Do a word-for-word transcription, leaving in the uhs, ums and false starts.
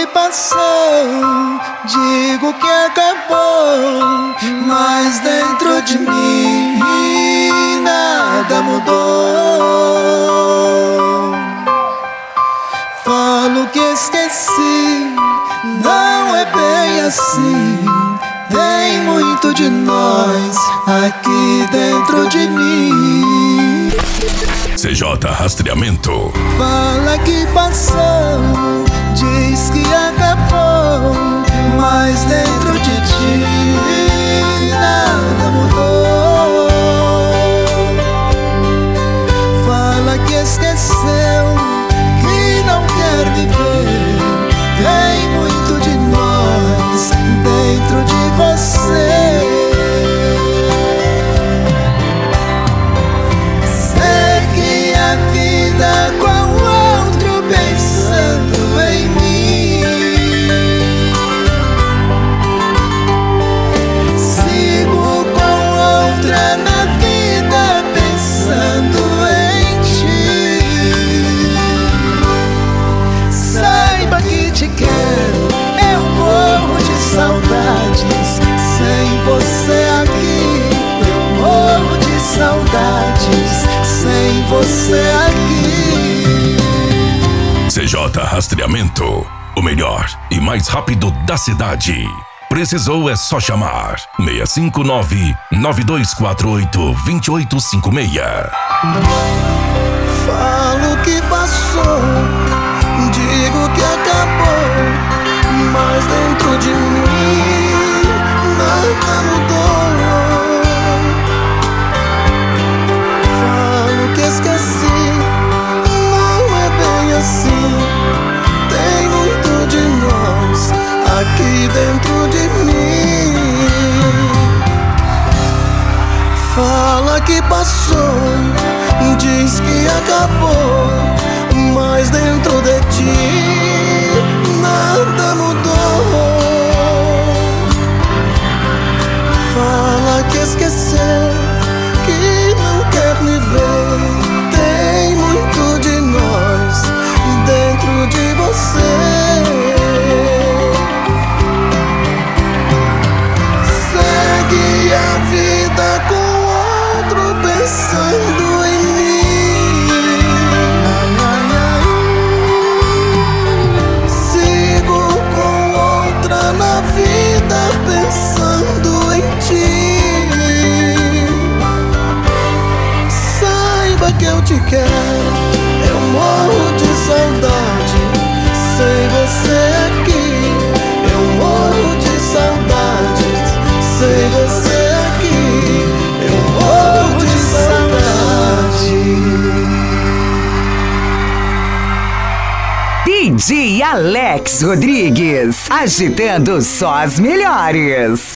que passou, digo que acabou, mas dentro de mim nada mudou. Falo que esqueci, não é bem assim. Tem muito de nós aqui dentro de mim. C J Rastreamento. Fala que passou, diz que acabou, mas dentro de ti nada mudou. Fala que esqueceu, que não quer viver. Tem muito de nós dentro de você. Segue a vida com outro pensando em mim. Sigo com outra na vida pensando em ti. Saiba que te quero, eu morro de saudades. Sem você aqui, eu morro de saudades. Sem você aqui. C J Rastreamento, o melhor e mais rápido da cidade. Precisou é só chamar seis cinco nove, nove dois quatro oito, dois oito cinco seis. Falo que passou, digo que acabou, mas dentro de mim nada mudou. Falo que esqueci, não é bem assim. Tem muito de nós aqui dentro de mim. Fala que passou, diz que acabou, mas dentro de ti nada mudou. Fala que esqueceu, que não quer me ver. Tem muito de nós dentro de você. Segue a vida com outro pensando em mim. Sigo com outra na vida pensando em ti. Saiba que eu te quero, eu morro de saudade. Sem você aqui, eu morro de saudades. Sem você aqui, eu morro de saudade. D J Alex Rodrigues, agitando só as melhores.